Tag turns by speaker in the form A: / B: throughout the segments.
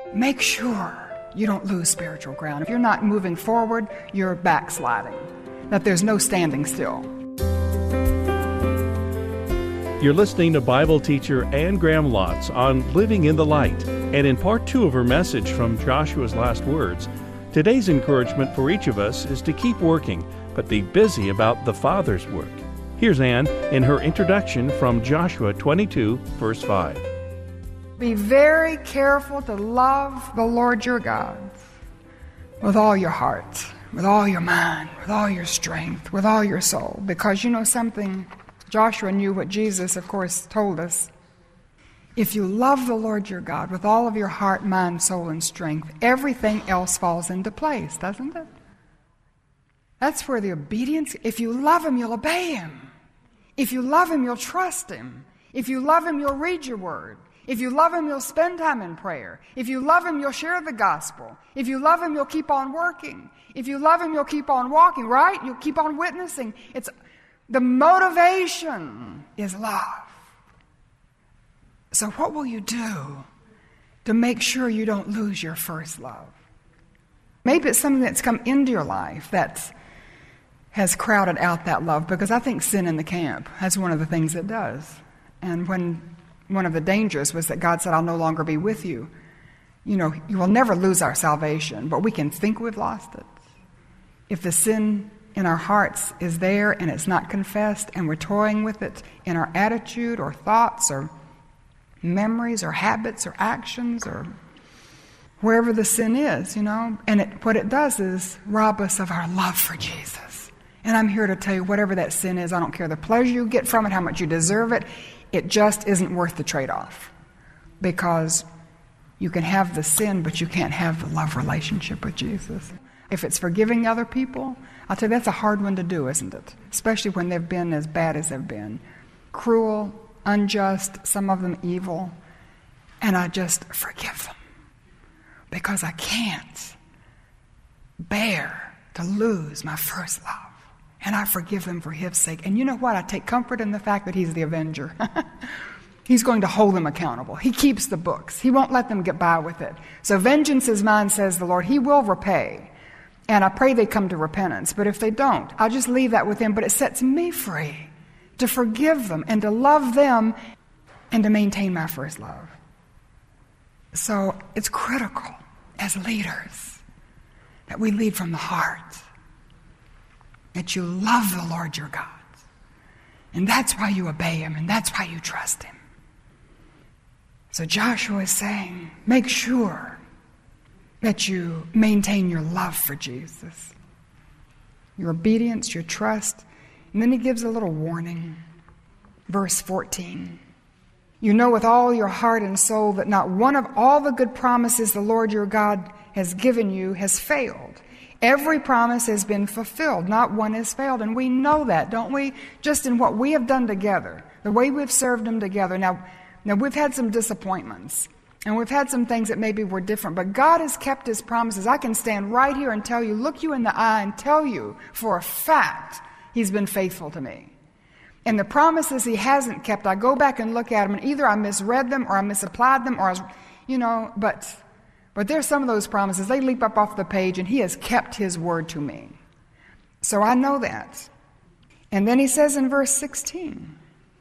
A: make sure you don't lose spiritual ground. If you're not moving forward, you're backsliding, that there's no standing still.
B: You're listening to Bible teacher Ann Graham Lotz on Living in the Light. And in part 2 of her message from Joshua's last words, today's encouragement for each of us is to keep working, but be busy about the Father's work. Here's Ann in her introduction from Joshua 22, verse 5.
A: Be very careful to love the Lord your God with all your heart, with all your mind, with all your strength, with all your soul. Because you know something, Joshua knew what Jesus, of course, told us. If you love the Lord your God with all of your heart, mind, soul, and strength, everything else falls into place, doesn't it? That's where the obedience, if you love Him, you'll obey Him. If you love Him, you'll trust Him. If you love Him, you'll read your word. If you love Him, you'll spend time in prayer. If you love Him, you'll share the gospel. If you love Him, you'll keep on working. If you love Him, you'll keep on walking, right? You'll keep on witnessing. It's the motivation is love. So what will you do to make sure you don't lose your first love? Maybe it's something that's come into your life that has crowded out that love, because I think sin in the camp, that's one of the things it does. And when one of the dangers was that God said, I'll no longer be with you. You know, you will never lose our salvation, but we can think we've lost it. If the sin in our hearts is there and it's not confessed and we're toying with it in our attitude or thoughts or memories or habits or actions or wherever the sin is, you know, and what it does is rob us of our love for Jesus. And I'm here to tell you, whatever that sin is, I don't care the pleasure you get from it, how much you deserve it, it just isn't worth the trade-off. Because you can have the sin, but you can't have the love relationship with Jesus. If it's forgiving other people, I'll tell you, that's a hard one to do, isn't it? Especially when they've been as bad as they've been. Cruel, unjust, some of them evil. And I just forgive them. Because I can't bear to lose my first love. And I forgive them for His sake. And you know what? I take comfort in the fact that He's the avenger. He's going to hold them accountable. He keeps the books. He won't let them get by with it. So vengeance is mine, says the Lord. He will repay. And I pray they come to repentance. But if they don't, I'll just leave that with Him. But it sets me free to forgive them and to love them and to maintain my first love. So it's critical as leaders that we lead from the heart. That you love the Lord your God. And that's why you obey Him, and that's why you trust Him. So Joshua is saying, make sure that you maintain your love for Jesus. Your obedience, your trust. And then he gives a little warning. Verse 14. You know with all your heart and soul that not one of all the good promises the Lord your God has given you has failed. Every promise has been fulfilled. Not one has failed. And we know that, don't we? Just in what we have done together, the way we've served Him together. Now we've had some disappointments. And we've had some things that maybe were different. But God has kept His promises. I can stand right here and tell you, look you in the eye and tell you for a fact He's been faithful to me. And the promises He hasn't kept, I go back and look at them, and either I misread them or I misapplied them, or I was, but there's some of those promises, they leap up off the page, and He has kept His word to me. So I know that. And then He says in verse 16,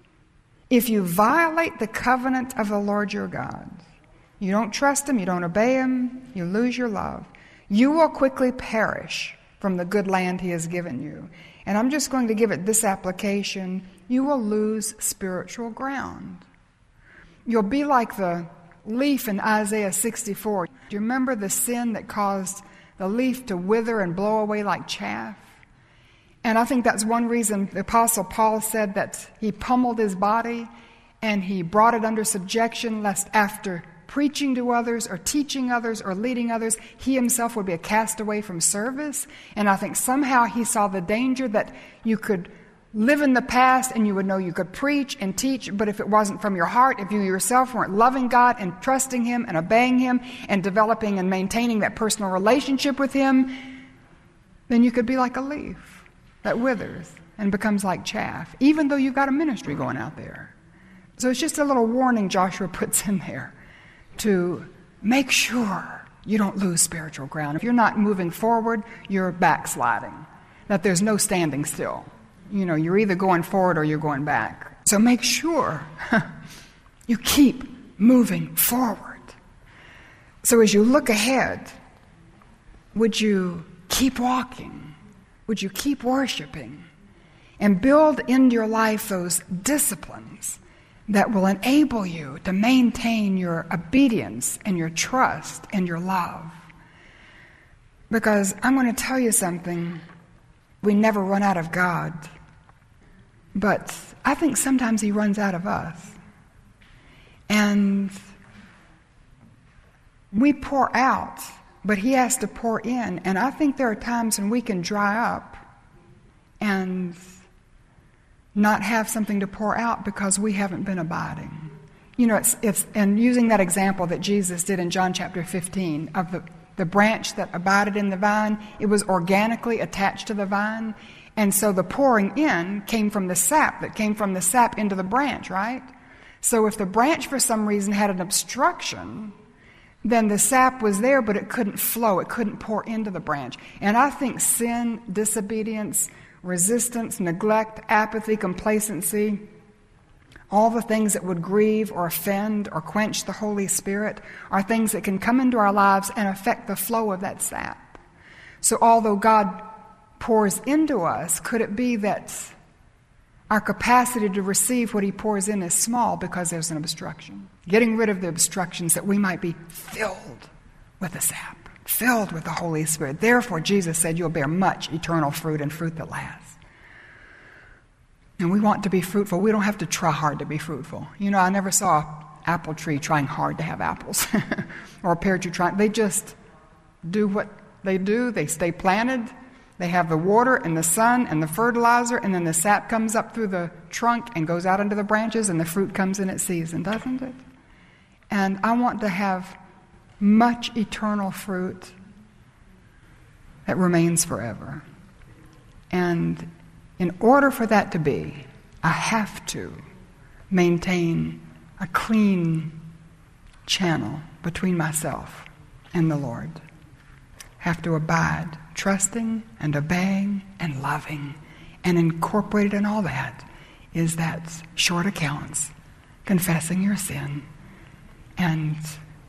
A: if you violate the covenant of the Lord your God, you don't trust Him, you don't obey Him, you lose your love, you will quickly perish from the good land He has given you. And I'm just going to give it this application. You will lose spiritual ground. You'll be like the leaf in Isaiah 64. Do you remember the sin that caused the leaf to wither and blow away like chaff? And I think that's one reason the Apostle Paul said that he pummeled his body and he brought it under subjection, lest after preaching to others or teaching others or leading others, he himself would be a castaway from service. And I think somehow he saw the danger that you could live in the past and you would know you could preach and teach, but if it wasn't from your heart, if you yourself weren't loving God and trusting Him and obeying Him and developing and maintaining that personal relationship with Him, then you could be like a leaf that withers and becomes like chaff, even though you've got a ministry going out there. So it's just a little warning Joshua puts in there to make sure you don't lose spiritual ground. If you're not moving forward, you're backsliding. That there's no standing still. You're either going forward or you're going back. So make sure you keep moving forward. So as you look ahead, would you keep walking? Would you keep worshiping? And build into your life those disciplines that will enable you to maintain your obedience and your trust and your love. Because I'm going to tell you something, we never run out of God. But I think sometimes He runs out of us. And we pour out, but He has to pour in. And I think there are times when we can dry up and not have something to pour out because we haven't been abiding. It's and using that example that Jesus did in John chapter 15 of the branch that abided in the vine, it was organically attached to the vine. And so the pouring in came from the sap that came from the sap into the branch, right? So if the branch for some reason had an obstruction, then the sap was there, but it couldn't flow. It couldn't pour into the branch. And I think sin, disobedience, resistance, neglect, apathy, complacency, all the things that would grieve or offend or quench the Holy Spirit are things that can come into our lives and affect the flow of that sap. So although God pours into us, could it be that our capacity to receive what He pours in is small because there's an obstruction? Getting rid of the obstructions that we might be filled with the sap, filled with the Holy Spirit. Therefore, Jesus said, you'll bear much eternal fruit and fruit that lasts. And we want to be fruitful. We don't have to try hard to be fruitful. I never saw an apple tree trying hard to have apples or a pear tree trying. They just do what they do. They stay planted. They have the water and the sun and the fertilizer, and then the sap comes up through the trunk and goes out into the branches, and the fruit comes in its season, doesn't it? And I want to have much eternal fruit that remains forever. And in order for that to be, I have to maintain a clean channel between myself and the Lord. Have to abide, trusting and obeying and loving. And incorporated in all that is that short accounts, confessing your sin, and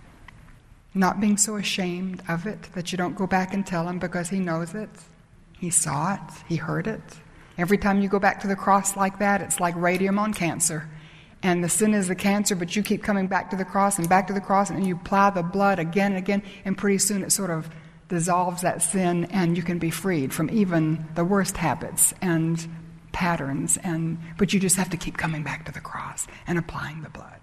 A: not being so ashamed of it that you don't go back and tell Him because He knows it. He saw it. He heard it. Every time you go back to the cross like that, it's like radium on cancer. And the sin is the cancer, but you keep coming back to the cross, and you apply the blood again and again, and pretty soon it sort of dissolves that sin, and you can be freed from even the worst habits and patterns. But you just have to keep coming back to the cross and applying the blood.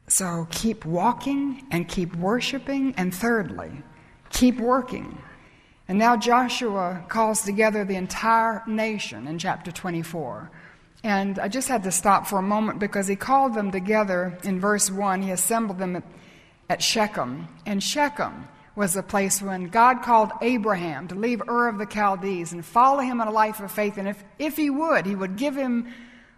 A: So keep walking and keep worshiping, and thirdly, keep working. And now Joshua calls together the entire nation in chapter 24. And I just had to stop for a moment because he called them together in verse 1. He assembled them at Shechem. And Shechem was the place when God called Abraham to leave Ur of the Chaldees and follow him in a life of faith. And if he would give him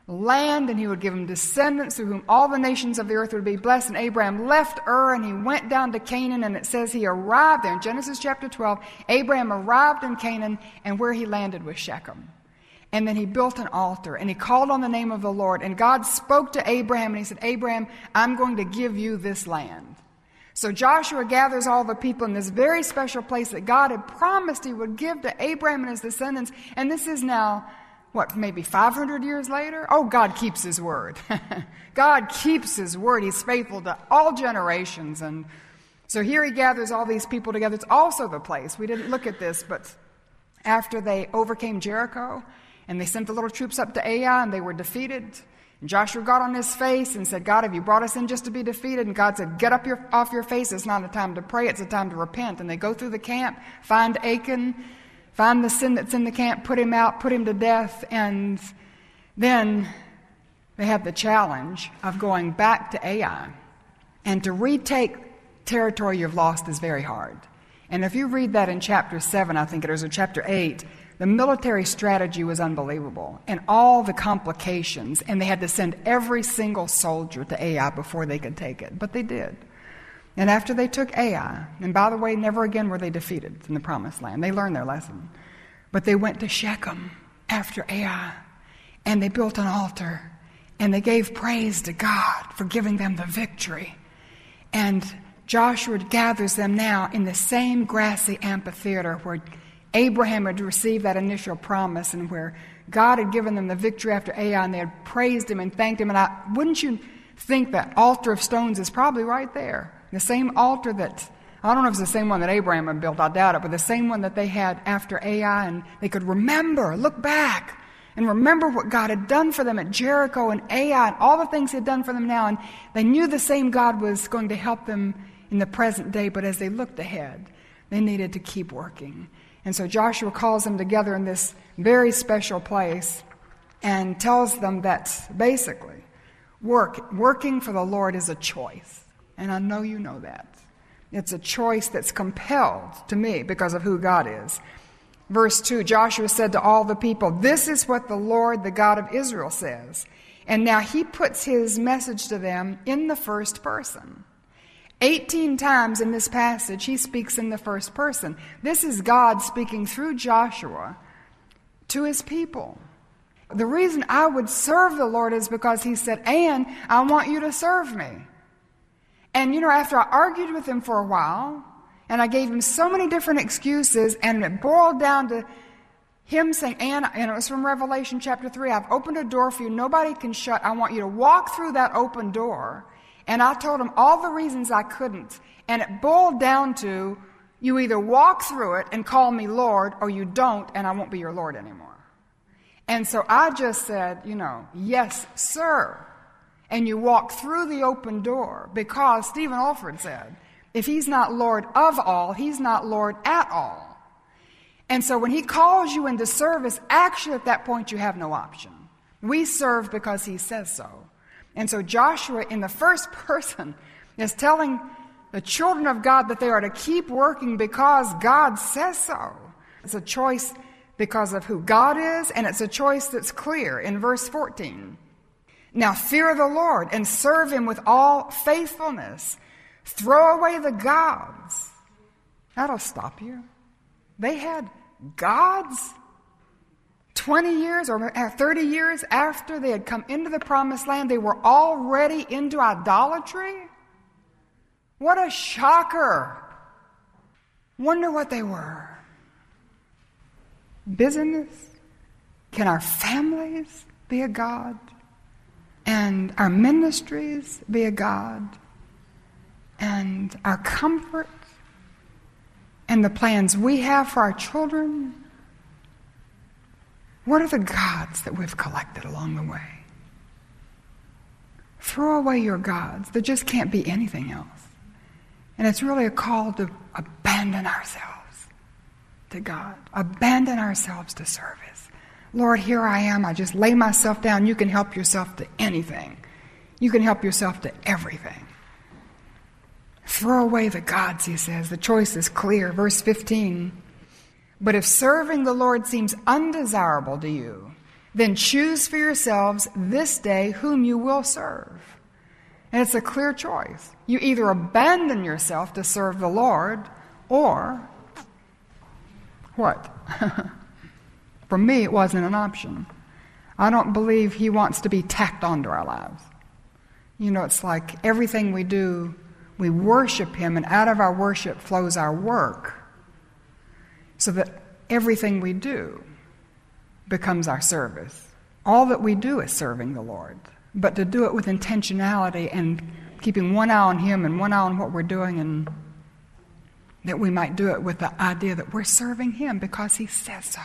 A: land, and He would give him descendants through whom all the nations of the earth would be blessed. And Abraham left Ur and he went down to Canaan, and it says he arrived there. In Genesis chapter 12, Abraham arrived in Canaan, and where he landed was Shechem. And then he built an altar, and he called on the name of the Lord. And God spoke to Abraham, and He said, Abraham, I'm going to give you this land. So Joshua gathers all the people in this very special place that God had promised He would give to Abraham and his descendants. And this is now, maybe 500 years later? Oh, God keeps His word. God keeps His word. He's faithful to all generations. And so here He gathers all these people together. It's also the place, we didn't look at this, but after they overcame Jericho, and they sent the little troops up to Ai, and they were defeated. And Joshua got on his face and said, God, have you brought us in just to be defeated? And God said, get off your face. It's not a time to pray. It's a time to repent. And they go through the camp, find Achan, find the sin that's in the camp, put him out, put him to death. And then they have the challenge of going back to Ai. And to retake territory you've lost is very hard. And if you read that in chapter 7, I think it is, or chapter 8, the military strategy was unbelievable, and all the complications, and they had to send every single soldier to Ai before they could take it. But they did. And after they took Ai, and by the way, never again were they defeated in the Promised Land. They learned their lesson. But they went to Shechem after Ai, and they built an altar, and they gave praise to God for giving them the victory. And Joshua gathers them now in the same grassy amphitheater where Abraham had received that initial promise and where God had given them the victory after Ai, and they had praised him and thanked him. And wouldn't you think that altar of stones is probably right there? The same altar that, I don't know if it's the same one that Abraham had built, I doubt it, but the same one that they had after Ai, and they could remember, look back, and remember what God had done for them at Jericho and Ai and all the things he had done for them now. And they knew the same God was going to help them in the present day, but as they looked ahead, they needed to keep working. And so Joshua calls them together in this very special place and tells them that basically working for the Lord is a choice. And I know you know that. It's a choice that's compelled to me because of who God is. Verse 2, Joshua said to all the people, "This is what the Lord, the God of Israel, says." And now he puts his message to them in the first person. 18 times in this passage, he speaks in the first person. This is God speaking through Joshua to his people. The reason I would serve the Lord is because he said, "And I want you to serve me." And after I argued with him for a while, and I gave him so many different excuses, and it boiled down to him saying, and it was from Revelation chapter 3, "I've opened a door for you nobody can shut. I want you to walk through that open door." And I told him all the reasons I couldn't. And it boiled down to, you either walk through it and call me Lord, or you don't, and I won't be your Lord anymore. And so I just said, "Yes, sir." And you walk through the open door, because Stephen Alford said, if he's not Lord of all, he's not Lord at all. And so when he calls you into service, actually at that point you have no option. We serve because he says so. And so Joshua in the first person is telling the children of God that they are to keep working because God says so. It's a choice because of who God is, and it's a choice that's clear in verse 14. "Now fear the Lord and serve him with all faithfulness. Throw away the gods." That'll stop you. They had gods 20 years or 30 years after they had come into the Promised Land. They were already into idolatry. What a shocker. Wonder what they were. Busyness? Can our families be a god? And our ministries be a god? And our comfort? And the plans we have for our children? What are the gods that we've collected along the way? Throw away your gods. There just can't be anything else. And it's really a call to abandon ourselves to God. Abandon ourselves to service. Lord, here I am. I just lay myself down. You can help yourself to anything. You can help yourself to everything. Throw away the gods, he says. The choice is clear. Verse 15. "But if serving the Lord seems undesirable to you, then choose for yourselves this day whom you will serve." And it's a clear choice. You either abandon yourself to serve the Lord, or what? For me, it wasn't an option. I don't believe he wants to be tacked onto our lives. It's like everything we do, we worship him, and out of our worship flows our work. So that everything we do becomes our service. All that we do is serving the Lord. But to do it with intentionality and keeping one eye on him and one eye on what we're doing, and that we might do it with the idea that we're serving him because he says so.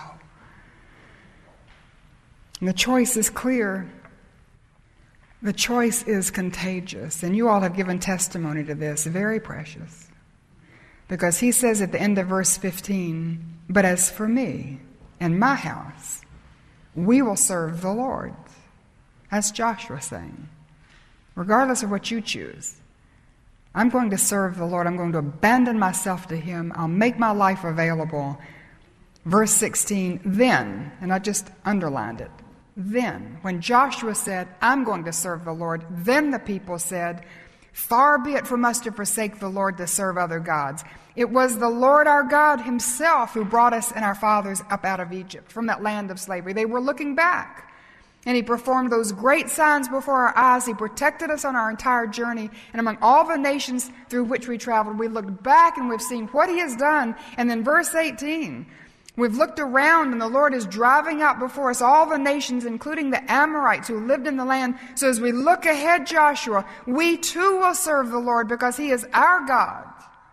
A: And the choice is clear. The choice is contagious. And you all have given testimony to this, very precious. Because he says at the end of verse 15, "But as for me and my house, we will serve the Lord." That's Joshua saying, regardless of what you choose, I'm going to serve the Lord. I'm going to abandon myself to him. I'll make my life available. Verse 16, "Then," and I just underlined it, then, when Joshua said, "I'm going to serve the Lord," then the people said, Far be it from us to forsake the Lord to serve other gods. It was the Lord our God himself who brought us and our fathers up out of Egypt, from that land of slavery. They were looking back. And he performed those great signs before our eyes. He protected us on our entire journey. And among all the nations through which we traveled, we looked back and we've seen what he has done. And then verse 18, we've looked around and the Lord is driving out before us all the nations, including the Amorites who lived in the land. So as we look ahead, Joshua, we too will serve the Lord because he is our God.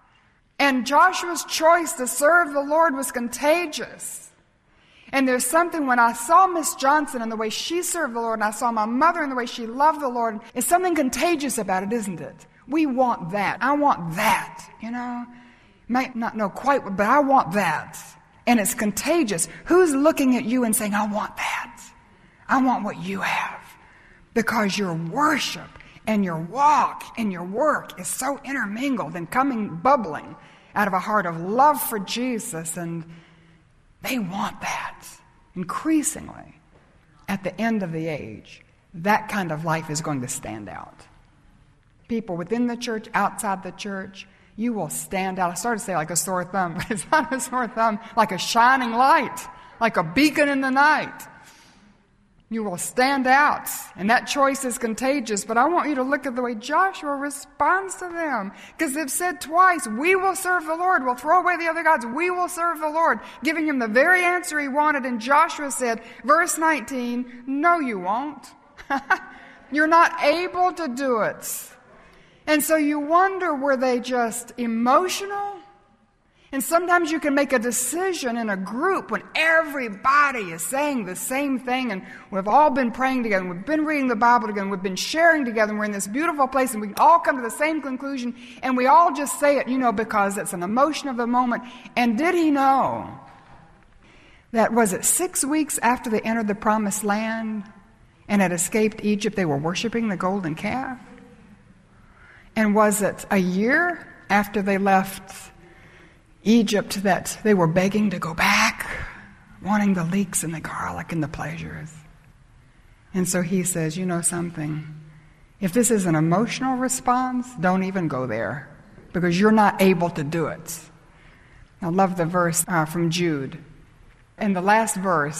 A: And Joshua's choice to serve the Lord was contagious. And there's something, when I saw Miss Johnson and the way she served the Lord, and I saw my mother and the way she loved the Lord, there's something contagious about it, isn't it? We want that. I want that, Might not know quite, but I want that. And it's contagious. Who's looking at you and saying, I want that? I want what you have. Because your worship and your walk and your work is so intermingled and bubbling out of a heart of love for Jesus, and they want that increasingly. At the end of the age, that kind of life is going to stand out. People within the church, outside the church, you will stand out. I started to say like a sore thumb, but it's not a sore thumb, like a shining light, like a beacon in the night. You will stand out, and that choice is contagious. But I want you to look at the way Joshua responds to them, because they've said twice, we will serve the Lord. We'll throw away the other gods. We will serve the Lord, giving him the very answer he wanted. And Joshua said, verse 19, no, you won't. You're not able to do it. And so you wonder, were they just emotional? And sometimes you can make a decision in a group when everybody is saying the same thing, and we've all been praying together, and we've been reading the Bible together, and we've been sharing together, and we're in this beautiful place, and we can all come to the same conclusion, and we all just say it, because it's an emotion of the moment. And did he know that, was it 6 weeks after they entered the promised land and had escaped Egypt, they were worshiping the golden calf? And was it a year after they left Egypt that they were begging to go back, wanting the leeks and the garlic and the pleasures? And so he says, you know something? If this is an emotional response, don't even go there, because you're not able to do it. I love the verse from Jude. And the last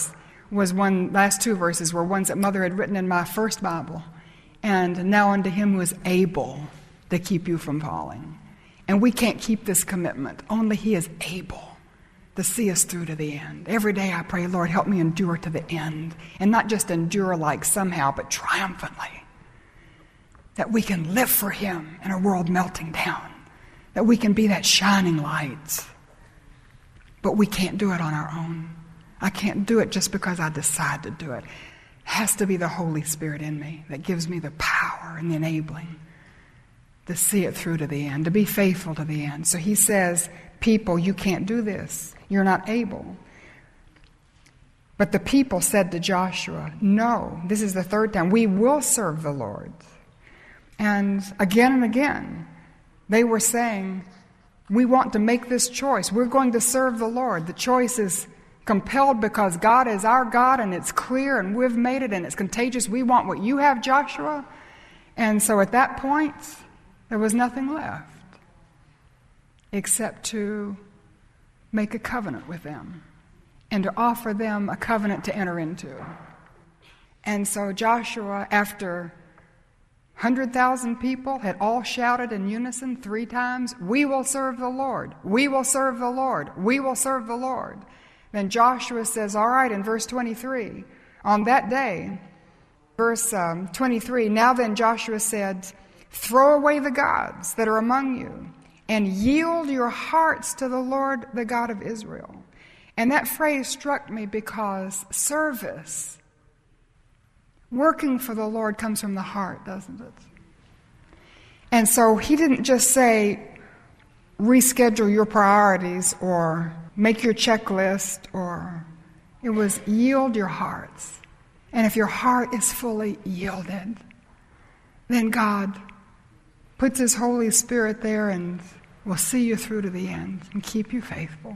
A: two verses were ones that Mother had written in my first Bible. And now unto him who is able to keep you from falling. And we can't keep this commitment. Only he is able to see us through to the end. Every day I pray, Lord, help me endure to the end. And not just endure like somehow, but triumphantly. That we can live for him in a world melting down. That we can be that shining light. But we can't do it on our own. I can't do it just because I decide to do it. It has to be the Holy Spirit in me that gives me the power and the enabling to see it through to the end, to be faithful to the end. So he says, people, you can't do this. You're not able. But the people said to Joshua, no, this is the third time, we will serve the Lord. And again, they were saying, we want to make this choice. We're going to serve the Lord. The choice is compelled because God is our God, and it's clear, and we've made it, and it's contagious. We want what you have, Joshua. And so at that point, there was nothing left except to make a covenant with them and to offer them a covenant to enter into. And so Joshua, after 100,000 people had all shouted in unison 3 times, we will serve the Lord, we will serve the Lord, we will serve the Lord. Then Joshua says, all right, in verse 23, on that day, verse 23, now then Joshua said, throw away the gods that are among you and yield your hearts to the Lord, the God of Israel. And that phrase struck me because service, working for the Lord, comes from the heart, doesn't it? And so he didn't just say, reschedule your priorities or make your checklist, or it was yield your hearts. And if your heart is fully yielded, then God puts his Holy Spirit there and will see you through to the end and keep you faithful.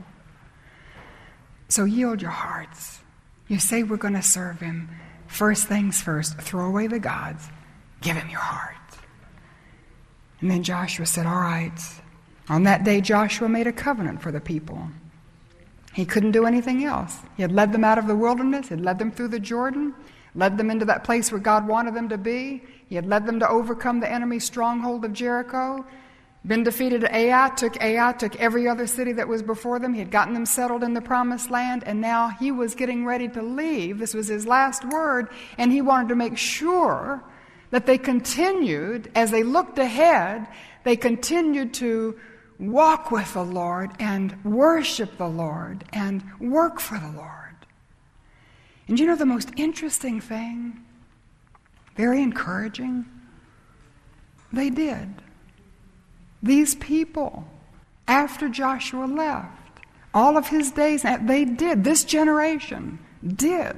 A: So yield your hearts. You say we're going to serve him. First things first, throw away the gods. Give him your heart. And then Joshua said, all right. On that day, Joshua made a covenant for the people. He couldn't do anything else. He had led them out of the wilderness. He had led them through the Jordan, led them into that place where God wanted them to be. He had led them to overcome the enemy's stronghold of Jericho, been defeated at Ai, took every other city that was before them. He had gotten them settled in the promised land, and now he was getting ready to leave. This was his last word, and he wanted to make sure that they continued, as they looked ahead, they continued to walk with the Lord and worship the Lord and work for the Lord. And you know the most interesting thing, very encouraging, they did. These people, after Joshua left, all of his days, they did. This generation did.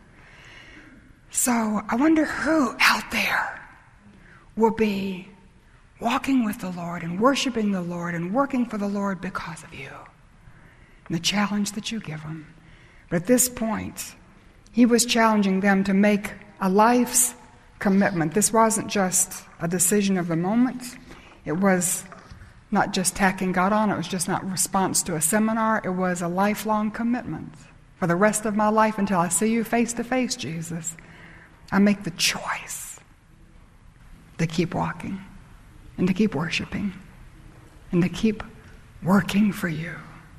A: So I wonder who out there will be walking with the Lord and worshiping the Lord and working for the Lord because of you and the challenge that you give them. But at this point, he was challenging them to make a life's commitment. This wasn't just a decision of the moment. It was not just tacking God on. It was just not a response to a seminar. It was a lifelong commitment. For the rest of my life, until I see you face to face, Jesus, I make the choice to keep walking and to keep worshiping and to keep working for you.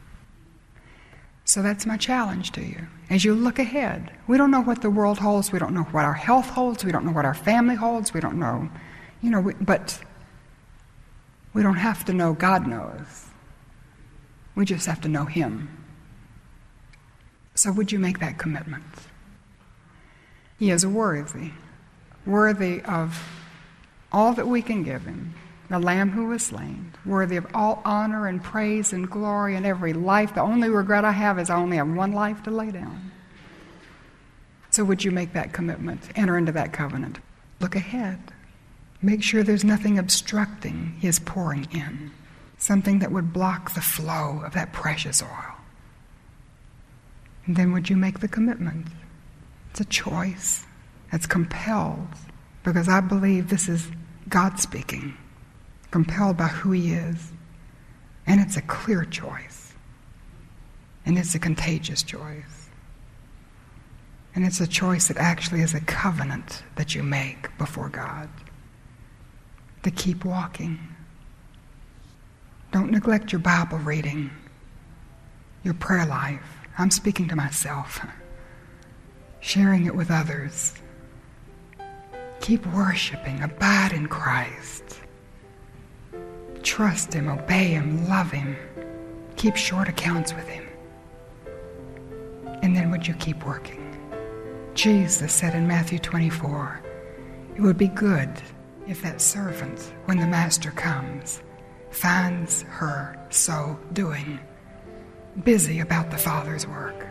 A: So that's my challenge to you. As you look ahead, we don't know what the world holds. We don't know what our health holds. We don't know what our family holds. We don't know, but we don't have to know God knows. We just have to know Him. So would you make that commitment? He is worthy of all that we can give Him, the Lamb who was slain, worthy of all honor and praise and glory and every life. The only regret I have is I only have one life to lay down. So would you make that commitment, enter into that covenant? Look ahead. Make sure there's nothing obstructing His pouring in, something that would block the flow of that precious oil. And then would you make the commitment? It's a choice. It's compelled, because I believe this is God speaking, compelled by who He is. And it's a clear choice. And it's a contagious choice. And it's a choice that actually is a covenant that you make before God to keep walking. Don't neglect your Bible reading, your prayer life. I'm speaking to myself. Sharing it with others. Keep worshiping, abide in Christ. Trust Him, obey Him, love Him. Keep short accounts with Him. And then would you keep working? Jesus said in Matthew 24, it would be good if that servant, when the master comes, finds her so doing, busy about the Father's work.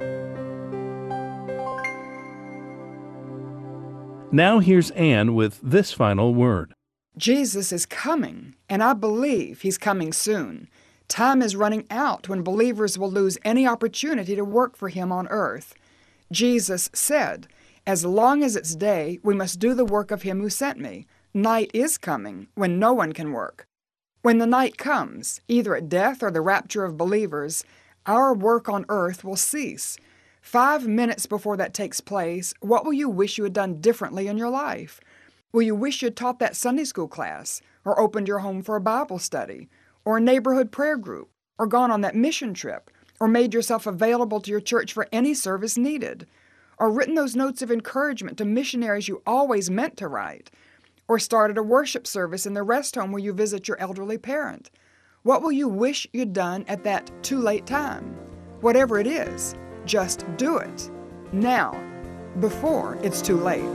B: Now here's Anne with this final word.
A: Jesus is coming, and I believe He's coming soon. Time is running out when believers will lose any opportunity to work for Him on earth. Jesus said, as long as it's day, we must do the work of Him who sent me. Night is coming when no one can work. When the night comes, either at death or the rapture of believers, our work on earth will cease. 5 minutes before that takes place, what will you wish you had done differently in your life? Will you wish you had taught that Sunday school class, or opened your home for a Bible study, or a neighborhood prayer group, or gone on that mission trip, or made yourself available to your church for any service needed, or written those notes of encouragement to missionaries you always meant to write, or started a worship service in the rest home where you visit your elderly parent? What will you wish you'd done at that too late time? Whatever it is, just do it now, before it's too late.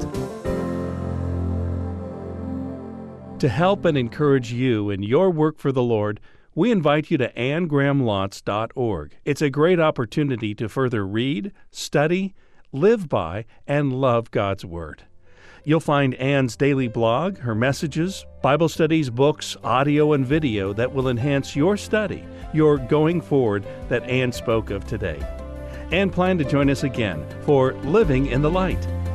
B: To help and encourage you in your work for the Lord, we invite you to AnnGrahamLotz.org. It's a great opportunity to further read, study, live by, and love God's Word. You'll find Anne's daily blog, her messages, Bible studies, books, audio, and video that will enhance your study, your going forward that Anne spoke of today. And plan to join us again for Living in the Light.